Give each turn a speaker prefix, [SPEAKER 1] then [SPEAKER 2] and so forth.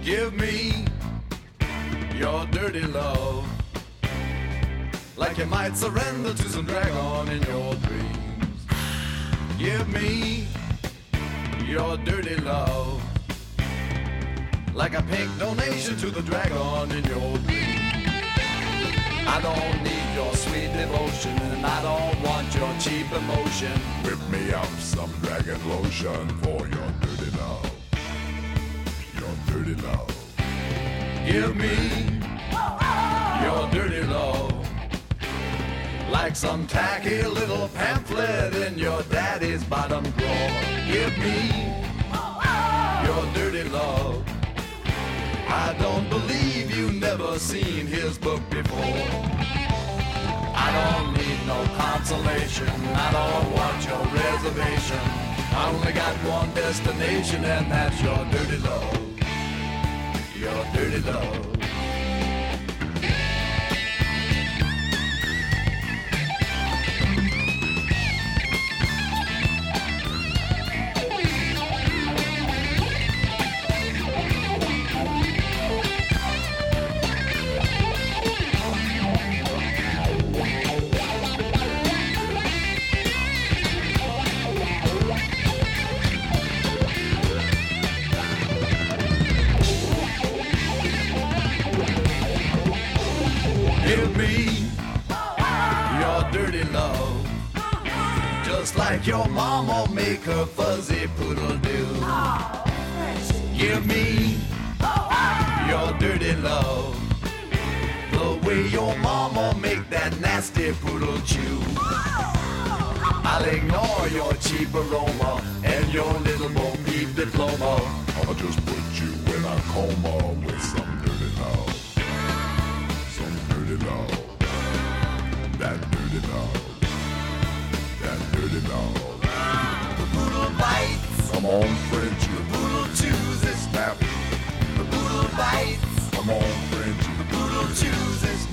[SPEAKER 1] Give me your dirty love, like you might surrender to some dragon in your dreams. Give me your dirty love, like a pink donation to the dragon in your dreams. I don't need your sweet devotion, and I don't want your cheap emotion.
[SPEAKER 2] Whip me up some dragon lotion for your dirty love. Your dirty love.
[SPEAKER 1] Give me your dirty love, like some tacky little pamphlet in your daddy's bottom drawer. Give me your dirty love. I don't believe you've never seen his book before. I don't need no consolation, I don't want your reservation. I only got one destination, and that's your dirty love. Your dirty love. Give me your dirty love, just like your mama make her fuzzy poodle do. Give me your dirty love, the way your mama make that nasty poodle chew. I'll ignore your cheap aroma and your little Bo Peep diploma.
[SPEAKER 2] I'll just put you in a coma with some dirty love. Dirty love, that dirty love, that dirty love.
[SPEAKER 1] The poodle bites,
[SPEAKER 2] Come on, Frenchie.
[SPEAKER 1] the poodle chews, it's
[SPEAKER 2] Snap.
[SPEAKER 1] the poodle bites,
[SPEAKER 2] Come on, Frenchie.
[SPEAKER 1] the poodle chews, it's